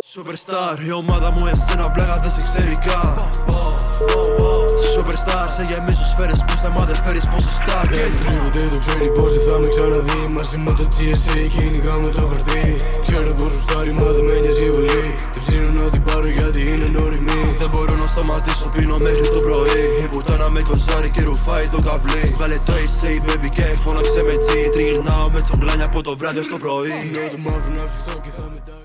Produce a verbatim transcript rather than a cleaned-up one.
Superstar, η ομάδα μου εσένα βλάγα δεν σε ξέρει καν. Superstar, σε γεμίζω σφαίρες πως θα μ' αδερφέρεις ποσοστά. Δεν τρίβεται, το ξέρει πως δεν θα με ξαναδεί. Μαζί με το τζι ες έι κυνηγάμε το χαρτί. Ξέρω πως ζουστάρει μα δεν με νοιάζει πολύ. Δεν ψήνω να την πάρω γιατί είναι νόριμη. Δεν μπορώ να σταματήσω, πίνω μέχρι το πρωί. Η πουτάνα με κοζάρει και ρουφάει το καβλί. Βγάλε το έι σι baby και φώναξε με τζι. Τριγυρνάω με τσογλάνια από το βράδυ στο πρωί. Να το μαύρο να φυθώ και θα μετά.